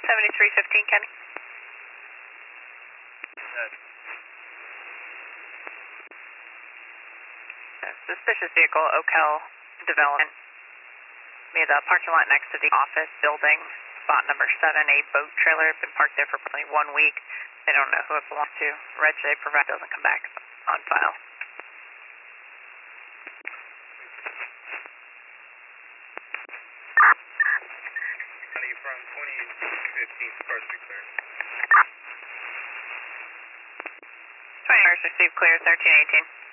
7315, Kenny. Suspicious vehicle, Oakell Development. Near the parking lot next to the office building, spot number 7, a boat trailer. Been parked there for probably 1 week. They don't know who it belongs to. Reg they provide doesn't come back on file. From 2015, first clear. 20 hours received clear, 1318.